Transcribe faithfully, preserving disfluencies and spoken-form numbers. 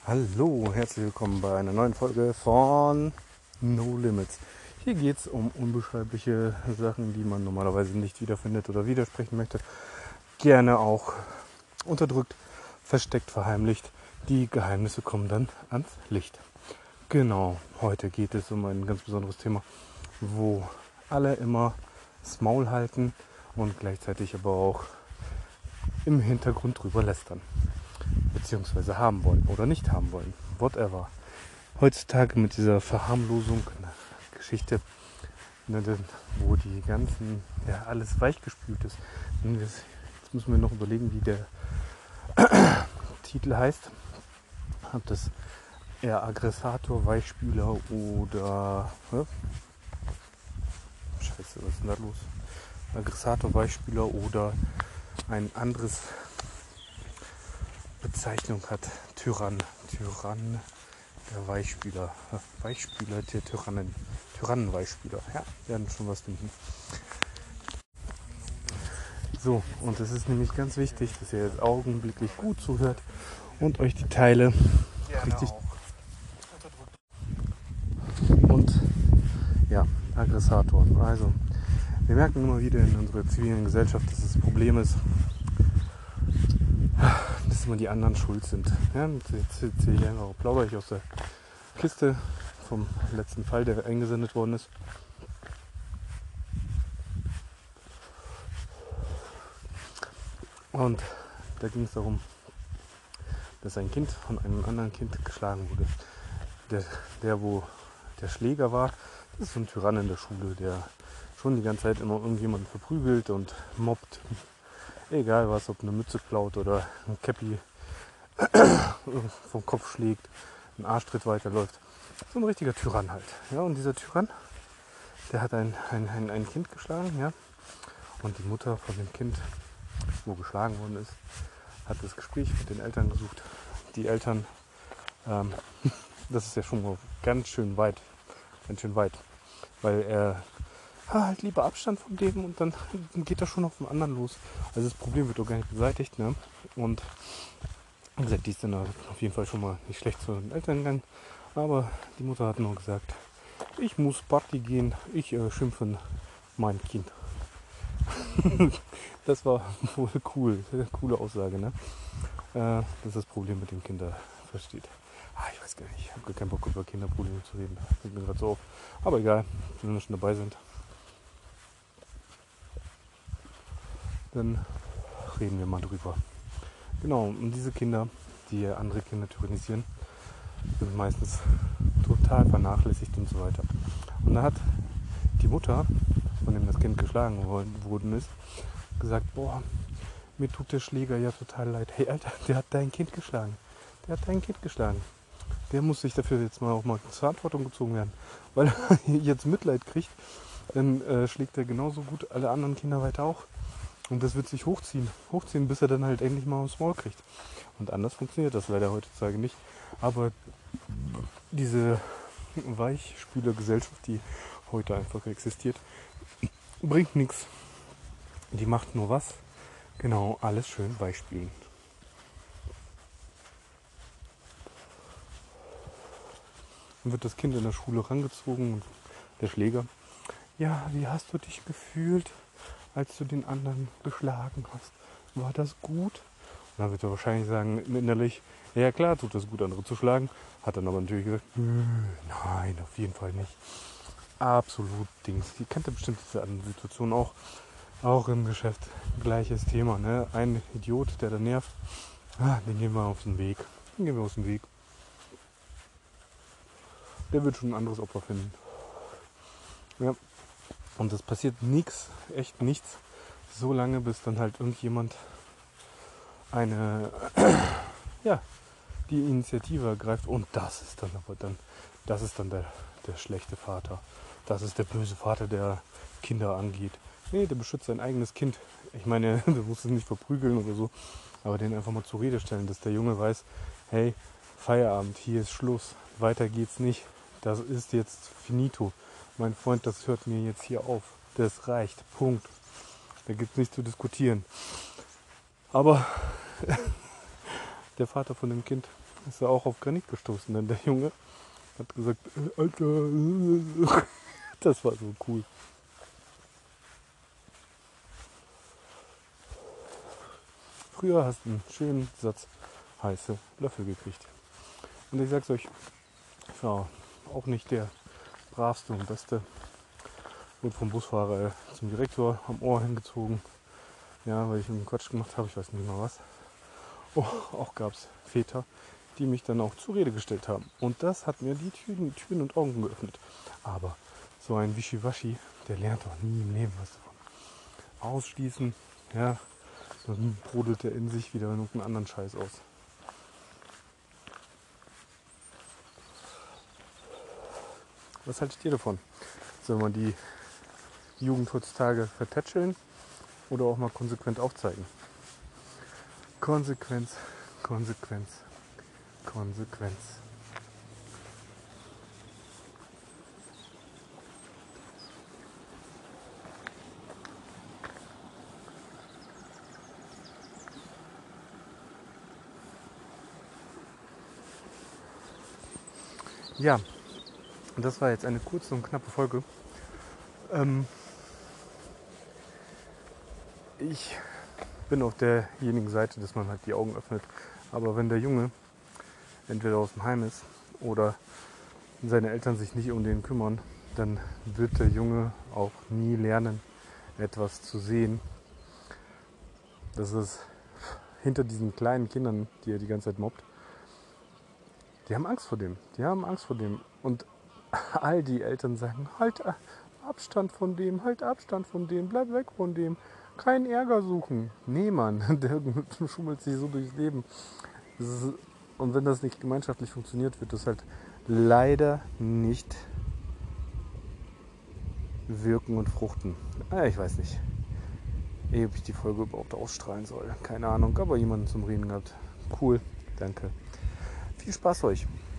Hallo, herzlich willkommen bei einer neuen Folge von No Limits. Hier geht es um unbeschreibliche Sachen, die man normalerweise nicht wiederfindet oder widersprechen möchte. Gerne auch unterdrückt, versteckt, verheimlicht. Die Geheimnisse kommen dann ans Licht. Genau, heute geht es um ein ganz besonderes Thema, wo alle immer das Maul halten und gleichzeitig aber auch im Hintergrund drüber lästern. Beziehungsweise haben wollen oder nicht haben wollen. Whatever. Heutzutage mit dieser Verharmlosung Geschichte, ne, wo die ganzen, ja, alles weichgespült ist. Jetzt müssen wir noch überlegen, wie der Titel heißt. Ob das eher Aggressator, Weichspüler oder... Hä? Scheiße, was ist denn da los? Aggressator, Weichspüler oder ein anderes Bezeichnung hat. Tyrann. Tyrann, der Weichspüler. Weichspüler der Tyrannen. Tyrannenweichspüler. Ja, werden schon was finden. So, und es ist nämlich ganz wichtig, dass ihr jetzt augenblicklich gut zuhört und euch die Teile richtig und ja, Aggressatoren. Also, wir merken immer wieder in unserer zivilen Gesellschaft, dass das Problem ist, dass immer die anderen schuld sind. Ja, jetzt erzähle ich einfach, plaudere ich aus der Kiste vom letzten Fall, der eingesendet worden ist. Und da ging es darum, dass ein Kind von einem anderen Kind geschlagen wurde. Der, der wo der Schläger war, das ist so ein Tyrann in der Schule, der schon die ganze Zeit immer irgendjemanden verprügelt und mobbt. Egal was, ob eine Mütze klaut oder ein Käppi vom Kopf schlägt, einen Arschtritt weiterläuft. So ein richtiger Tyrann halt. Ja, und dieser Tyrann, der hat ein, ein, ein, ein Kind geschlagen, ja. Und die Mutter von dem Kind, wo geschlagen worden ist, hat das Gespräch mit den Eltern gesucht. Die Eltern, ähm, das ist ja schon mal ganz schön weit, ganz schön weit, weil er ah, halt lieber Abstand von dem und dann geht das schon auf den anderen los. Also das Problem wird auch gar nicht beseitigt, ne? Und wie gesagt, die ist dann auf jeden Fall schon mal nicht schlecht zu den Eltern gegangen, aber die Mutter hat nur gesagt, ich muss Party gehen, ich äh, schimpfe mein Kind. Das war wohl cool, eine coole Aussage, ne? Äh, das ist das Problem mit dem Kinder versteht. Ah, ich weiß gar nicht, ich habe gar keinen Bock über Kinderprobleme zu reden. Fällt mir gerade so auf. Aber egal, wenn wir schon dabei sind, dann reden wir mal drüber. Genau, und diese Kinder, die andere Kinder tyrannisieren, sind meistens total vernachlässigt und so weiter. Und da hat die Mutter, von dem das Kind geschlagen worden ist, gesagt, boah, mir tut der Schläger ja total leid. Hey Alter, der hat dein Kind geschlagen. Der hat dein Kind geschlagen. Der muss sich dafür jetzt mal auch mal zur Verantwortung gezogen werden. Weil er jetzt Mitleid kriegt, dann äh, schlägt er genauso gut alle anderen Kinder weiter auch. Und das wird sich hochziehen. Hochziehen, bis er dann halt endlich mal aufs Maul kriegt. Und anders funktioniert das leider heutzutage nicht. Aber diese Weichspülergesellschaft, die heute einfach existiert, bringt nichts. Die macht nur was? Genau, alles schön weichspülen. Dann wird das Kind in der Schule rangezogen und der Schläger. Ja, wie hast du dich gefühlt, als du den anderen geschlagen hast? War das gut? Und dann wird er wahrscheinlich sagen innerlich, ja klar tut das gut, andere zu schlagen. Hat dann aber natürlich gesagt, nein, auf jeden Fall nicht. Absolut Dings. Die kennt ja bestimmt diese andere Situation auch. Auch im Geschäft. Gleiches Thema. Ne? Ein Idiot, der da nervt, ah, den gehen wir auf den Weg. Den gehen wir aus dem Weg. Der wird schon ein anderes Opfer finden. Ja. Und es passiert nichts, echt nichts, so lange, bis dann halt irgendjemand eine, ja, die Initiative ergreift. Und das ist dann aber dann, das ist dann der, der schlechte Vater. Das ist der böse Vater, der Kinder angeht. Nee, der beschützt sein eigenes Kind. Ich meine, der muss es nicht verprügeln oder so, aber den einfach mal zur Rede stellen, dass der Junge weiß, hey, Feierabend, hier ist Schluss, weiter geht's nicht. Das ist jetzt finito. Mein Freund, das hört mir jetzt hier auf. Das reicht. Punkt. Da gibt es nichts zu diskutieren. Aber der Vater von dem Kind ist er auch auf Granit gestoßen, denn der Junge hat gesagt, äh, Alter, das war so cool. Früher hast du einen schönen Satz heiße Löffel gekriegt. Und ich sag's euch, ich war auch nicht der bravste und beste. Wurde vom Busfahrer zum Direktor am Ohr hingezogen. Ja, weil ich einen Quatsch gemacht habe, ich weiß nicht mal was. Oh, auch gab es Väter, die mich dann auch zur Rede gestellt haben. Und das hat mir die Türen, Türen und Augen geöffnet. Aber so ein Wischiwaschi, der lernt doch nie im Leben was davon. Ausschließen, ja, dann brodelt er in sich wieder irgendeinen anderen Scheiß aus. Was haltet ihr davon? Sollen wir die Jugend heutzutage vertätscheln oder auch mal konsequent aufzeigen? Konsequenz, Konsequenz, Konsequenz. Ja, das war jetzt eine kurze und knappe Folge. Ähm, ich bin auf derjenigen Seite, dass man halt die Augen öffnet. Aber wenn der Junge entweder aus dem Heim ist oder seine Eltern sich nicht um den kümmern, dann wird der Junge auch nie lernen, etwas zu sehen. Das ist hinter diesen kleinen Kindern, die er die ganze Zeit mobbt, die haben Angst vor dem. Die haben Angst vor dem. Und all die Eltern sagen, halt Abstand von dem, halt Abstand von dem, bleib weg von dem. Keinen Ärger suchen. Nee, Mann, der schummelt sich so durchs Leben. Das ist, und wenn das nicht gemeinschaftlich funktioniert, wird das halt leider nicht wirken und fruchten. Ah, ich weiß nicht, ob ich die Folge überhaupt ausstrahlen soll. Keine Ahnung, aber jemanden zum Reden gehabt. Cool, danke. Viel Spaß euch.